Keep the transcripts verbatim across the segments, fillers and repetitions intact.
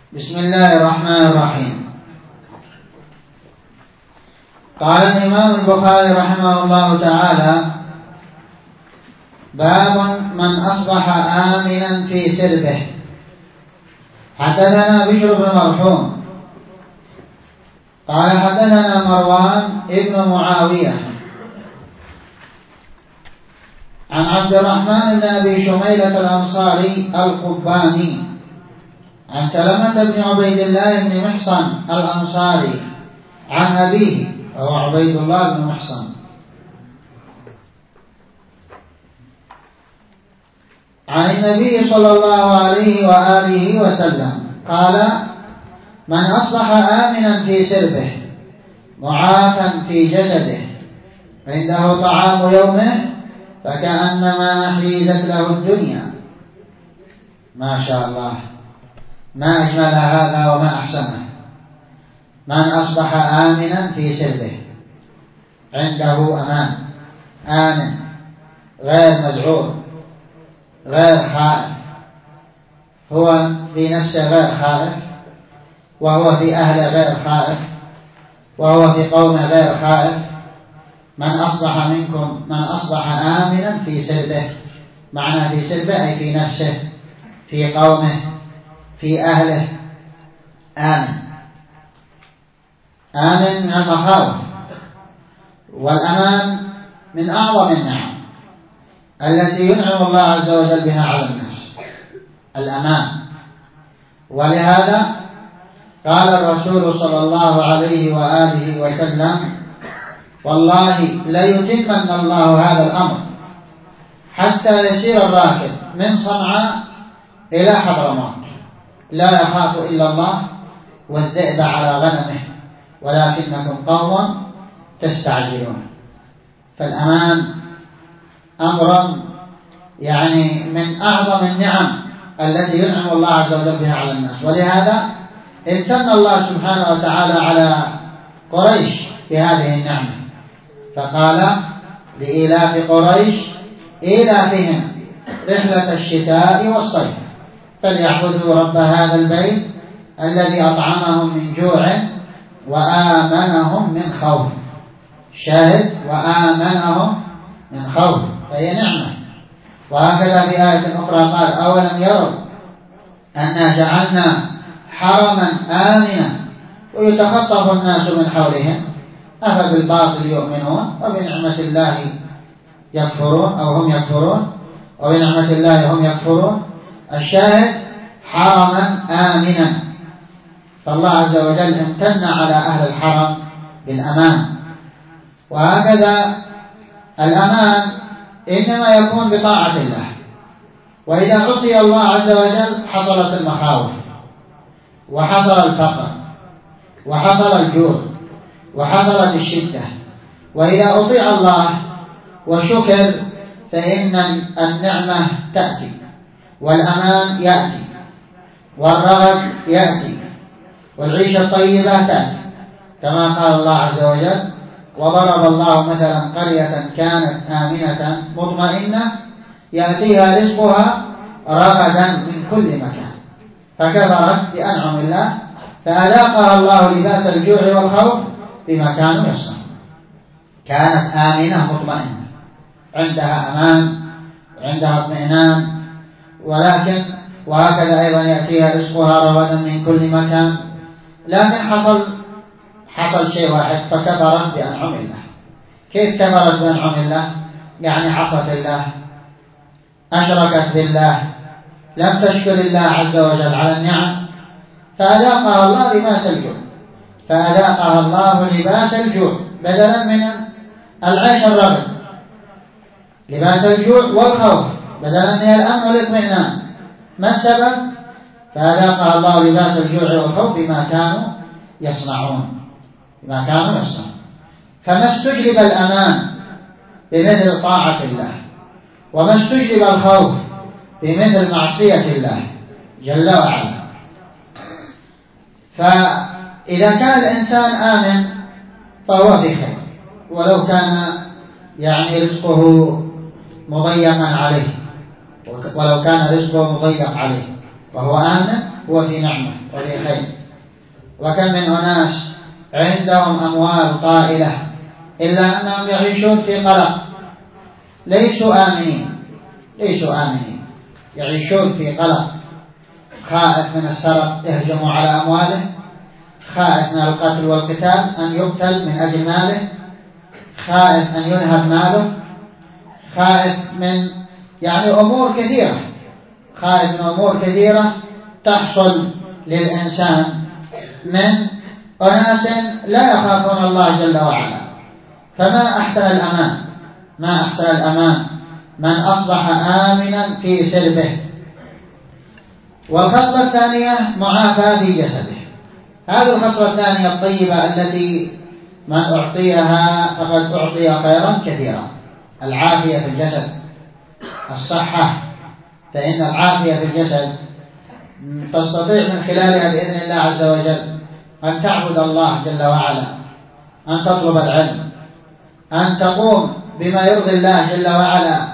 بسم الله الرحمن الرحيم. قال الإمام البخاري رحمه الله تعالى: باب من أصبح آمنا في سربه. حدثنا بشر بن مرحوم قال حدثنا مروان ابن معاوية عن عبد الرحمن بن أبي شميلة الأنصاري القباني عن سلمة بن عبيد الله بن محصن الأنصاري عن أبيه وهو عبيد الله بن محصن عن النبي صلى الله عليه وآله وسلم قال: من أصبح آمنا في سربه معافا في جسده عنده طعام يومه فكأنما حيزت له الدنيا. ما شاء الله، ما أجمل هذا وما أحسنه. من أصبح آمنا في سربه عنده أمان، آمن غير مذعور غير خائف، هو في نفسه غير خائف، وهو في أهله غير خائف، وهو في قومه غير خائف. من أصبح منكم من أصبح آمنا في سربه، معنى في سربه أي في نفسه، في قومه، في أهله، آمن. آمن من المخاوف، والأمان من أعظم النعم التي ينعم الله عز وجل بها على الناس، الأمان. ولهذا قال الرسول صلى الله عليه وآله وسلم: والله ليتمن الله هذا الأمر حتى يسير الراكب من صنعاء إلى حضرموت لا يخاف إلا الله والذئب على غنمه ولكنكم قوم تستعجلون. فالأمان أمر يعني من أعظم النعم التي ينعم الله عز وجل بها على الناس. ولهذا امتن الله سبحانه وتعالى على قريش بهذه النعمة، فقال: لإيلاف قريش إيلافهم رحلة الشتاء والصيف فليعبدوا رب هذا البيت الذي أطعمهم من جوع وآمنهم من خوف. شاهد: وآمنهم من خوف، فهي نعمة. وهكذا في آية أخرى قال: أولم يروا أنا جعلنا حرما آمنا ويتخطف الناس من حولهم أفبالباطل يؤمنون وبنعمة الله يكفرون أو هم يكفرون وبنعمة الله هم يكفرون. الشاهد: حرما آمنا. فالله عز وجل امتن على أهل الحرم بالأمان. وهكذا الأمان إنما يكون بطاعة الله، وإذا عصي الله عز وجل حصلت المخاوف وحصل الفقر وحصل الجوع وحصلت الشدة. وإذا أطيع الله وشكر فإن النعمة تأتي والأمان يأتي والرغد يأتي والعيشة الطيبة تأتي، كما قال الله عز وجل: وضرب الله مثلا قرية كانت آمنة مطمئنة يأتيها رزقها رغدا من كل مكان فكفرت بأنعم الله فأذاقها الله لباس الجوع والخوف بما كانوا يصنعون. كانت آمنة مطمئنة، عندها أمان، عندها اطمئنان، ولكن وهكذا أيضا يأتيها رزقها رغدا من كل مكان، لكن حصل حصل شيء واحد: فكفرت بأنعم الله. كيف كفرت بأنعم الله؟ يعني عصت الله، أشركت بالله، لم تشكر الله عز وجل على النعم، فأذاقها الله لباس الجوع فأذاقها الله لباس الجوع بدلا من العيش الرغد، لباس الجوع والخوف بدلا من الأمن والاطمئنان. ما السبب؟ فأذاقها الله لباس الجوع والخوف بما كانوا يصنعون بما كانوا يصنعون. فما استجلب الأمان بمثل طاعة الله، وما استجلب الخوف بمثل معصية الله جل وعلا. فإذا كان الإنسان آمن فهو في خير، ولو كان يعني رزقه مضيقا عليه، ولو كان رزقه مضيق عليه وهو آمن هو في نعمة وفي خير. وكم من أناس عندهم أموال طائلة إلا أنهم يعيشون في قلق، ليسوا آمنين ليسوا آمنين يعيشون في قلق، خائف من السرق يهجموا على أمواله، خائف من القتل والقتال أن يقتل من أجل ماله، خائف أن ينهب ماله، خائف من يعني أمور كثيرة خائف من أمور كثيرة تحصل للإنسان من أناس لا يخافون الله جل وعلا. فما أحسن الأمان ما أحسن الأمان من أصبح آمنا في سربه. والخصلة الثانية معافاة في جسده. هذه الخصلة الثانية الطيبة التي من أعطيها فقد أعطي خيرا كثيرا، العافية في الجسد، الصحة. فإن العافية في الجسد تستطيع من خلالها بإذن الله عز وجل أن تعبد الله جل وعلا، أن تطلب العلم، أن تقوم بما يرضي الله جل وعلا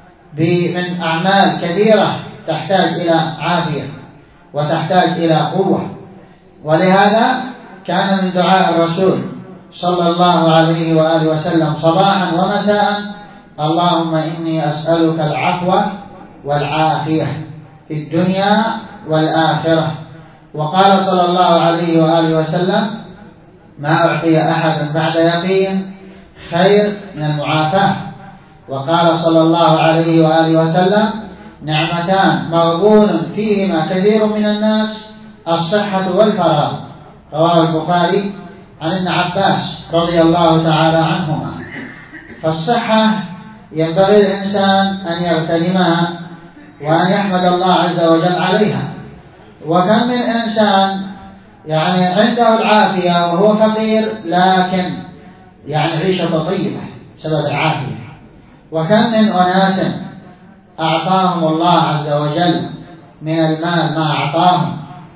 من أعمال كثيرة تحتاج إلى عافية وتحتاج إلى قوة. ولهذا كان من دعاء الرسول صلى الله عليه وآله وسلم صباحا ومساء: اللهم إني أسألك العفو والعافية في الدنيا والآخرة. وقال صلى الله عليه وآله وسلم: ما أعطي أحد بعد يقين خير من المعافاة. وقال صلى الله عليه وآله وسلم: نعمتان مغبون فيهما كثير من الناس، الصحة والفراغ. رواه البخاري عن ابن عباس رضي الله تعالى عنهما. فالصحة ينبغي الإنسان أن يغتنمها وأن يحمد الله عز وجل عليها. وكم من إنسان يعني عنده العافية وهو فقير لكن يعني عيشة طيبة بسبب العافية. وكم من أناس أعطاهم الله عز وجل من المال ما أعطاهم،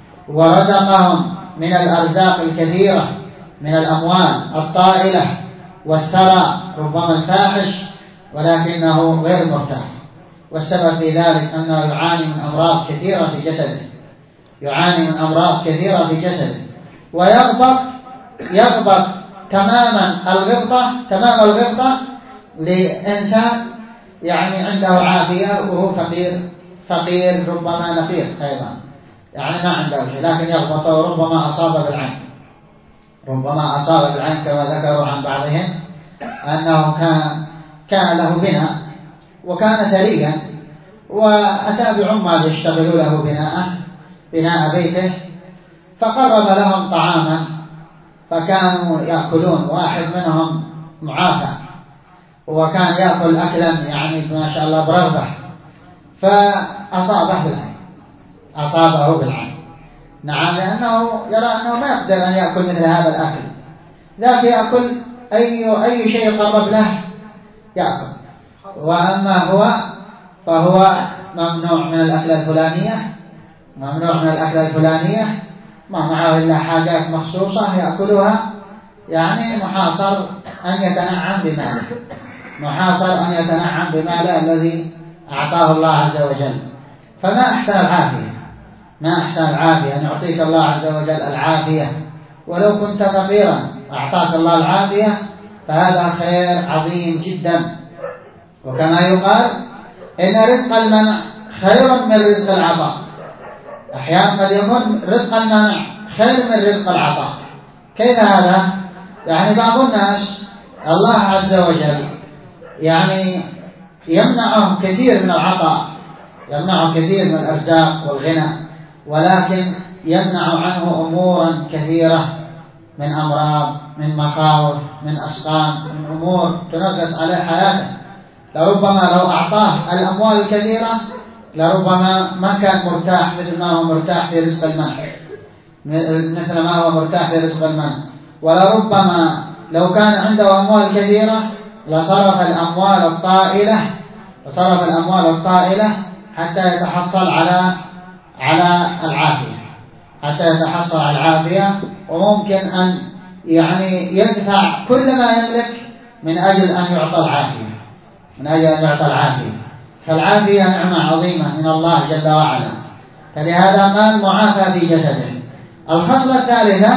ورزقهم من الأرزاق الكثيرة من الأموال الطائلة والثراء ربما الفاحش، ولكنه غير مرتاح. والسبب في ذلك أنه يعاني من أمراض كثيرة في جسده يعاني من أمراض كثيرة في جسده ويغبط يغبط تماما الغبطة تمام الغبطة لإنسان يعني عنده عافية وهو فقير فقير ربما نقير أيضا، يعني ما عنده شيء لكن يغبط، وربما أصاب بالعين ربما أصاب بالعين كما ذكروا عن بعضهم أنه كان كان له بناء وكان ثريا، وأتى بعمال يشتغلوا له بناءه بناء بيته، فقرب لهم طعاما فكانوا يأكلون، واحد منهم معافى وكان يأكل أكلا يعني ما شاء الله برغبة، فأصابه بالعين أصابه بالعين نعم، لأنه يرى أنه ما يقدر أن يأكل مثل هذا الأكل، ذاك يأكل أي أي شيء قرب له يأكل، وأما هو فهو ممنوع من الأكلة الفلانية ممنوع من الأكلة الفلانية ما معه إلا حاجات مخصوصة يأكلها، يعني محاصر أن يتنعم بماله محاصر أن يتنعم بماله الذي أعطاه الله عز وجل. فما أحسن العافية ما أحسن العافية أن يعطيك الله عز وجل العافية، ولو كنت فقيرا أعطاك الله العافية فهذا خير عظيم جدا. وكما يقال إن رزق المنع خير من رزق العطاء، أحيانا قد يكون رزق المنع خير من رزق العطاء. كيف هذا؟ يعني بعض الناس الله عز وجل يعني يمنعه كثير من العطاء، يمنعه كثير من الأرزاق والغنى، ولكن يمنع عنه أمورا كثيرة من أمراض، من مخاوف، من أسقام، من أمور تنغص عليه حياته. لربما لو أعطاه الأموال الكثيرة لربما ما كان مرتاح مثل ما هو مرتاح في رزق المنع مثل ما هو مرتاح في رزق المنع ولربما لو كان عنده أموال كثيرة لصرف الأموال الطائلة لصرف الأموال الطائلة حتى يتحصل على على العافية حتى يتحصل على العافية وممكن أن يعني يدفع كل ما يملك من أجل أن يعطى العافية من أجل أن يعطى العافية. فالعافية نعمة عظيمة من الله جل وعلا، فلهذا قال معافى في جسده. الخصلة الثالثة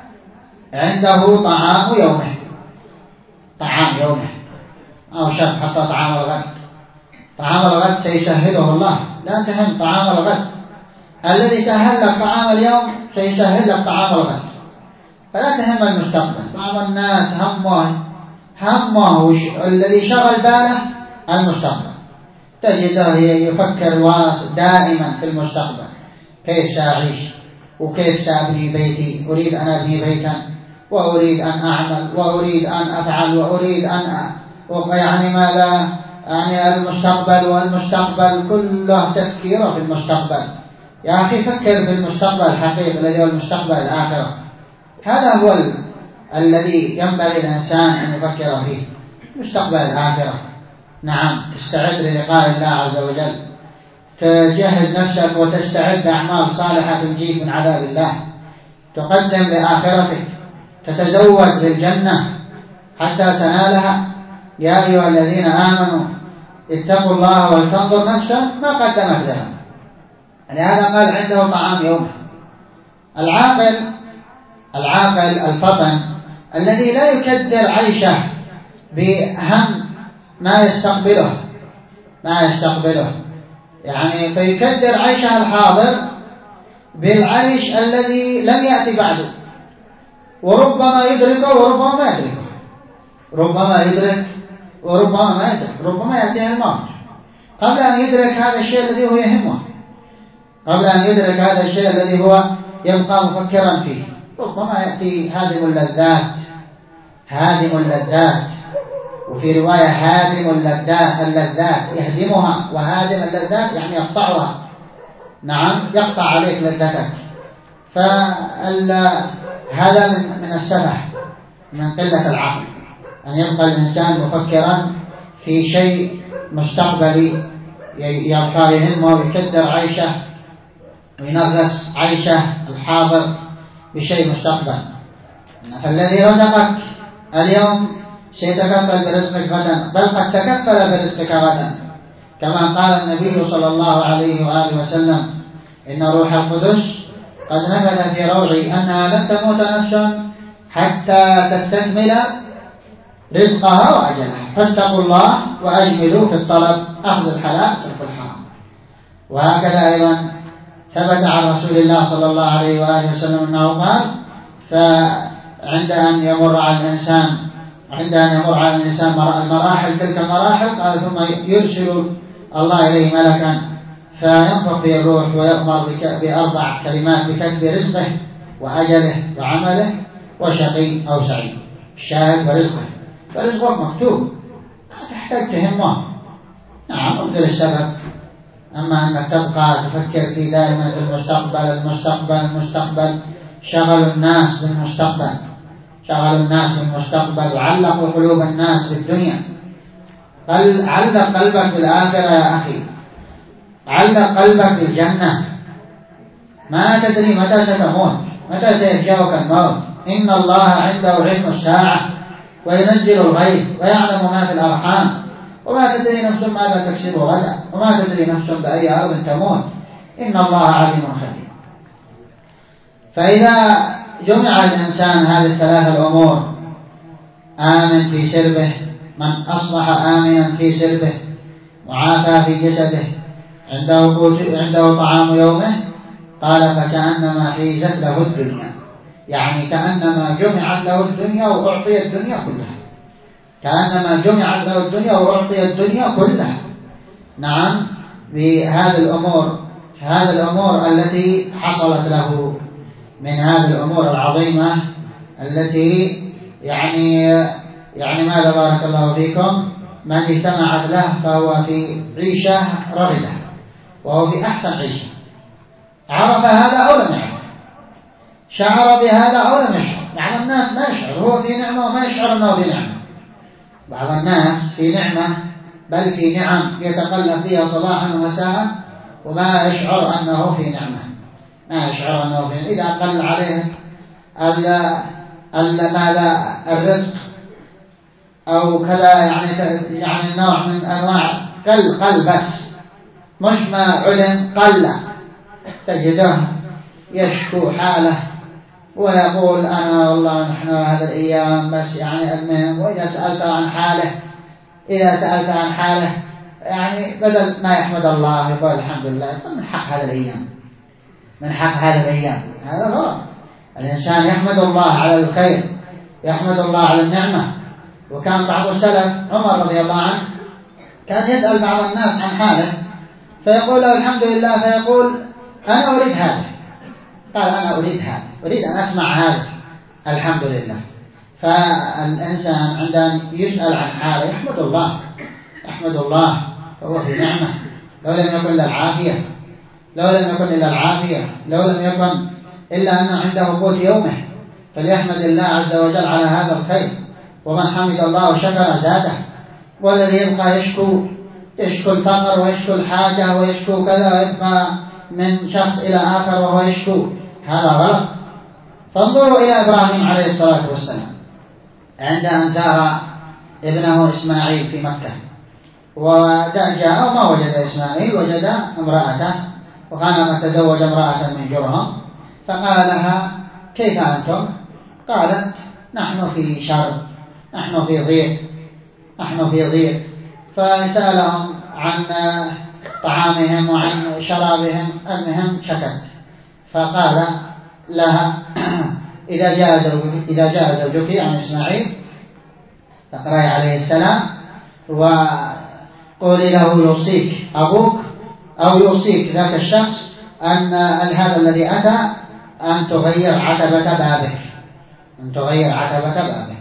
عنده طعام يومه، طعام يومه أو شرط حتى طعام الغد. طعام الغد سيسهله الله، لا تهم طعام الغد. الذي سهل لك طعام اليوم سيسهل لك طعام الغد، فلا تهم المستقبل. بعض الناس همه همه الذي شغل باله المستقبل، تجده يفكر دائما في المستقبل، كيف سأعيش وكيف سأبني بيتي، أريد أن أبني بيتا وأريد أن أعمل وأريد أن أفعل وأريد أن أ... يعني ماذا يعني المستقبل، والمستقبل كله تفكيره في المستقبل. يا أخي فكر في المستقبل الحقيقي الذي هو المستقبل الآخرة. هذا هو ال... الذي ينبغي الإنسان أن يفكر فيه، مستقبل الآخرة. نعم، تستعد للقاء الله عز وجل، تجهز نفسك وتستعد بأعمال صالحة تنجيك من عذاب الله، تقدم لآخرتك، تتزود للجنة حتى تنالها. يا أيها الذين آمنوا اتقوا الله ولتنظر نفسا ما قدمت لها. لهذا قال عنده طعام يومه. العاقل العاقل الفطن الذي لا يكدر عيشه بهم ما يستقبله ما يستقبله يعني فيكدر عيشه الحاضر بالعيش الذي لم يأتي بعده، وربما يدركه وربما ما يدركه، ربما يدرك وربما ما يدرك، ربما يأتيه الموت قبل أن يدرك هذا الشيء الذي هو يهمه، قبل أن يدرك هذا الشيء الذي هو يبقى مفكرا فيه. ربما يأتي هادم اللذات هادم اللذات وفي رواية هادم اللذات اللذات يهدمها، وهادم اللذات يعني يقطعها. نعم، يقطع عليك لذتك. فهذا من من السفه، من قلة العقل، أن يبقى الإنسان مفكرا في شيء مستقبلي يبقى يهمه ويكدر عيشه وينغص عيشه الحاضر بشيء مستقبل. فالذي رزقك اليوم سيتكفل برزقك غدا، بل قد تكفل برزقك غدا، كما قال النبي صلى الله عليه وآله وسلم: إن روح القدس قد نفذ في روعي أنها لن تموت نفس حتى تستكمل رزقها وأجلها، فاتقوا الله وأجملوا في الطلب، أخذ الحلال ترك الحرام. وهكذا أيضا ثبت عن رسول الله صلى الله عليه وآله وسلم أنه قال: فعند أن يمر على الإنسان عند أن يمر على الإنسان المراحل تلك المراحل قال ثم يرسل الله إليه ملكا فينفخ في الروح ويأمر بأربع كلمات بكتب رزقه وأجله وعمله وشقي أو سعيد. الشاهد ورزقه، فرزقك مكتوب، ما تحتاج تهمه. نعم، ابذل السبب. أما أنك تبقى تفكر في دائما في المستقبل المستقبل المستقبل شغل الناس بالمستقبل شغل الناس بالمستقبل وعلقوا قلوب الناس بالدنيا. قل علق قلبك بالآخرة يا أخي، علق قلبك بالجنة. ما تدري متى ستموت، متى سيفجأك الموت. إن الله عنده علم الساعة وينزل الغيث ويعلم ما في الأرحام وما تدري نفس ماذا تكسب غدا وما تدري نفس بأي أرض تموت، إن الله عليم خبير. فإذا جمع الإنسان هذه الثلاثة الأمور: آمن في سربه، من أصبح آمنا في سربه، معافى في جسده، عنده عنده طعام يومه، قال فكأنما حيزت له الدنيا، يعني كأنما جمعت له الدنيا وأعطي الدنيا كلها، كأنما جمعت له الدنيا وأعطي الدنيا كلها. نعم، بهذه الأمور هذه الأمور التي حصلت له من هذه الأمور العظيمة التي يعني يعني ماذا بارك الله فيكم، من اجتمعت له فهو في عيشة رغدة وهو في أحسن عيشة. عرف هذا أو لم يعرف، شعر بهذا أو لم يشعر. بعض الناس ما يشعر، هو في نعمة وما يشعر أنه في نعمة. بعض الناس في نعمة بل في نعم يتقلب فيها صباحا ومساء وما يشعر أنه في نعمة، ما يشعر أنه في نعمة. إذا قل عليه ماذا الرزق أو كذا يعني يعني نوع من أنواع قل قل بس مش ما علم قل تجده يشكو حاله ويقول أنا والله نحن هذه الأيام بس يعني المهم، وإذا سألت عن حاله إذا سألت عن حاله يعني بدل ما يحمد الله يقول الحمد لله، يقول من حق هذه الأيام، من حق هذه الأيام. هذا غلط. الإنسان يحمد الله على الخير، يحمد الله على النعمة. وكان بعض السلف عمر رضي الله عنه كان يسأل بعض الناس عن حاله فيقول له الحمد لله، فيقول أنا أريد هذا. قال أنا أريد هذا، أريد أن أسمع هذا الحمد لله. فالإنسان عندما يسأل عن حاله يحمد الله، يحمد الله، فهو في نعمة. لو لم يكن إلا العافية، لو لم يكن إلا العافية، لو لم يكن إلا أنه عنده قوت يومه، فليحمد الله عز وجل على هذا الخير. ومن حمد الله وشكر زاده. والذي يبقى يشكو يشكو الفقر ويشكو الحاجة ويشكو كذا، ويبقى من شخص إلى آخر وهو يشكو، هذا غلط. فانظروا إلى إبراهيم عليه الصلاة والسلام عند أن زار ابنه إسماعيل في مكة، وجاء وما وجد إسماعيل، وجد امرأته، وكان تزوج امرأة من جرهم، فقال لها كيف أنتم؟ قالت نحن في شر، نحن في ضيق، نحن في ضيق. فسألهم عن طعامهم وعن شرابهم، المهم شكت. فقال لها إذا جاء زوجك إذا جاء زوجك عن إسماعيل فقرأي عليه السلام وقولي له يوصيك أبوك أو يوصيك ذاك الشخص أن هذا الذي أتى أن تغير عتبة بابك، أن تغير عتبة بابك.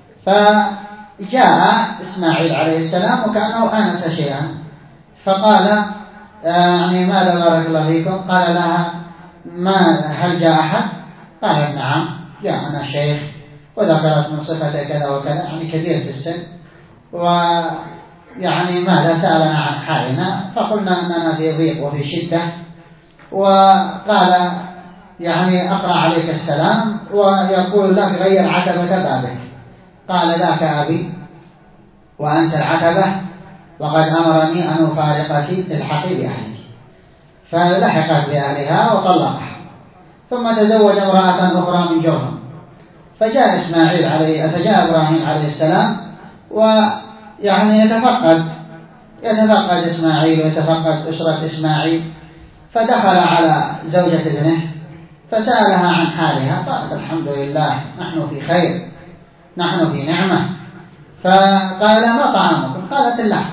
فجاء إسماعيل عليه السلام وكأنه آنس شيئا، فقال يعني ماذا بارك الله فيكم؟ قال لها ما هل جاء أحد؟ قالت نعم جاءنا شيخ وذكرت من صفته كذا وكذا، يعني كبير في السن، ويعني ماذا سألنا عن حالنا، فقلنا أننا في ضيق وفي شدة، وقال يعني أقرأ عليك السلام ويقول لك غير عتبة بابك. قال ذاك أبي وأنت العتبة، وقد أمرني أن أفارقك الحقي بأهلك. فلحقت بأهلها وطلقها، ثم تزوج امرأة أخرى من جرهم. فجاء إسماعيل عليه فجاء إبراهيم عليه السلام ويعني يتفقد يتفقد إسماعيل ويتفقد أسرة إسماعيل، فدخل على زوجة ابنه فسألها عن حالها، قالت الحمد لله نحن في خير، نحن في نعمة. فقال ما طعامكم؟ قالت اللحم.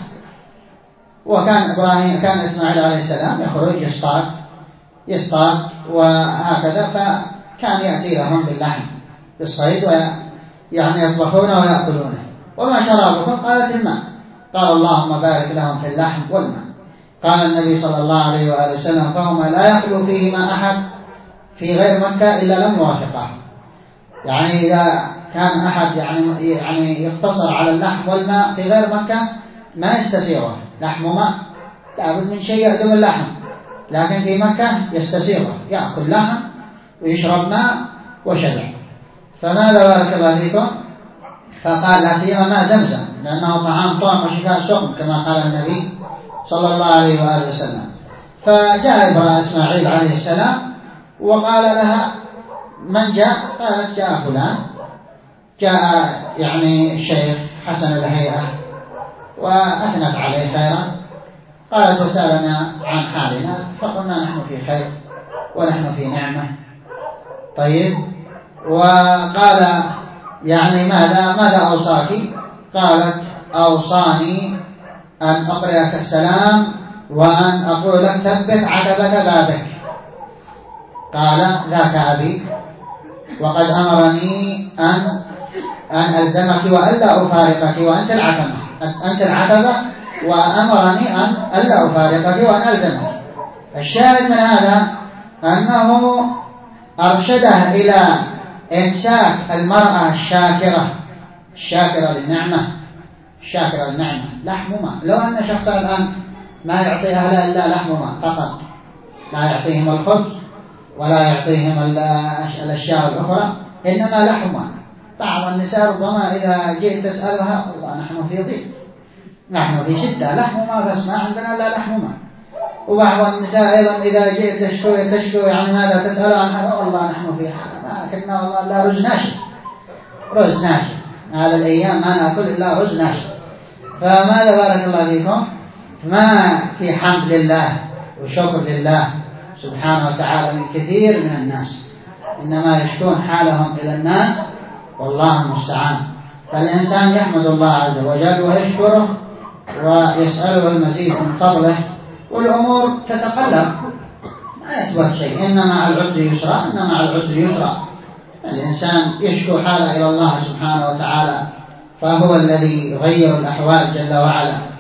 وكان إبراهيم كان إسماعيل عليه السلام يخرج يصطاد يصطاد وهكذا، فكان يأتي لهم باللحم بالصيد ويعني يطبخونه ويأكلونه. وما شرابكم؟ قالت الماء. قال اللهم بارك لهم في اللحم والماء. قال النبي صلى الله عليه وآله وسلم فهما لا يخلو فيهما أحد في غير مكة إلا لم يوافقه. يعني إذا كان أحد يعني يعني يقتصر على اللحم والماء في غير مكة ما يستسيغه، لحم وماء لابد من شيء يأدم اللحم، لكن في مكة يستسيغه، يأكل لحم ويشرب ماء وشبع. فماذا بارك الله فيكم؟ فقال لا سيما ماء زمزم لأنه طعام طعم وشفاء سقم كما قال النبي صلى الله عليه وآله وسلم. فجاء إبراهيم إسماعيل عليه السلام وقال لها من جاء؟ قالت جاء فلان، جاء يعني الشيخ حسن الهيئة وأثنت عليه خيرا. قالت وسألنا عن حالنا فقلنا نحن في خير ونحن في نعمة. طيب، وقال يعني ماذا ماذا أوصاك؟ قالت أوصاني أن أقرأك السلام وأن أقول لك ثبت عتبة بابك. قال ذاك أبي وقد أمرني أن أن ألزمك وألا أفارقك وأنت العتبة أنت العتبة وأمرني أن ألا أفارقك وأن ألزمك. الشاهد من هذا أنه أرشده إلى إمساك المرأة الشاكرة الشاكرة للنعمة الشاكرة للنعمة لحم وماء. لو أن شخصا الآن ما يعطي أهله إلا لحم وماء فقط، لا يعطيهم الخبز ولا يعطيهم الأشياء الأخرى، إنما لحم وماء. بعض النساء ربما إذا جئت تسألها والله نحن في ضيق، نحن في شدة، لحم وماء بس ما عندنا إلا لحم وماء. وبعض النساء أيضا إذا جئت تشكو تشكو يعني ماذا تسأل عنها؟ والله نحن في حالة ما أكلنا والله لا رز ناشف، رز ناشف هذا الأيام ما نأكل إلا رز ناشف. فماذا بارك الله فيكم ما في حمد لله وشكر لله سبحانه وتعالى من كثير من الناس، إنما يشكون حالهم إلى الناس والله المستعان. فالإنسان يحمد الله عز وجل ويشكره ويسأله المزيد من فضله، والأمور تتقلب ما يثبت شيء، إن مع العسر يسرا، إن مع العسر يسرا. الإنسان يشكو حاله إلى الله سبحانه وتعالى، فهو الذي يغير الأحوال جل وعلا.